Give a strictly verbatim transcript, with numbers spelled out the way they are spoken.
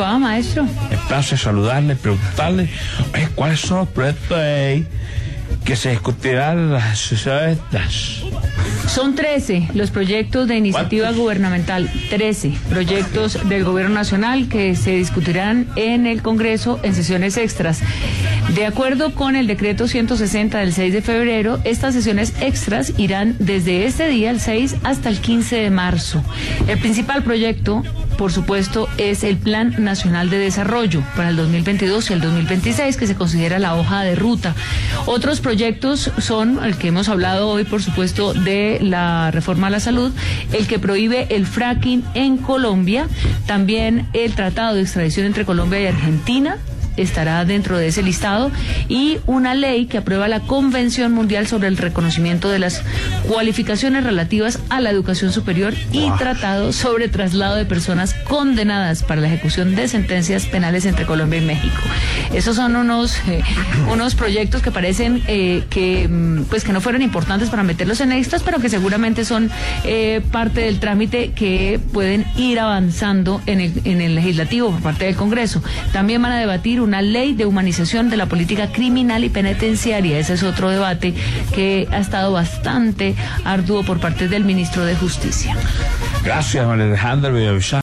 va, maestro? Me place saludarle, preguntarle, oye, ¿cuáles son los proyectos de ley que se discutirán en las sesiones estas? Son trece los proyectos de iniciativa ¿Cuántos? gubernamental, trece proyectos del gobierno nacional que se discutirán en el Congreso en sesiones extras. De acuerdo con el decreto ciento sesenta del seis de febrero, estas sesiones extras irán desde este día, el seis, hasta el quince de marzo. El principal proyecto, por supuesto, es el Plan Nacional de Desarrollo para el dos mil veintidós y el dos mil veintiséis, que se considera la hoja de ruta. Otros proyectos son, el que hemos hablado hoy, por supuesto, de la reforma a la salud, el que prohíbe el fracking en Colombia, también el tratado de extradición entre Colombia y Argentina estará dentro de ese listado, y una ley que aprueba la Convención Mundial sobre el reconocimiento de las cualificaciones relativas a la educación superior y wow. tratado sobre traslado de personas condenadas para la ejecución de sentencias penales entre Colombia y México. Esos son unos eh, unos proyectos que parecen eh, que pues que no fueron importantes para meterlos en extras, pero que seguramente son eh, parte del trámite que pueden ir avanzando en el, en el legislativo por parte del Congreso. También van a debatir una ley de humanización de la política criminal y penitenciaria. Ese es otro debate que ha estado bastante arduo por parte del ministro de Justicia. Gracias, María Alejandra Villaviciosa.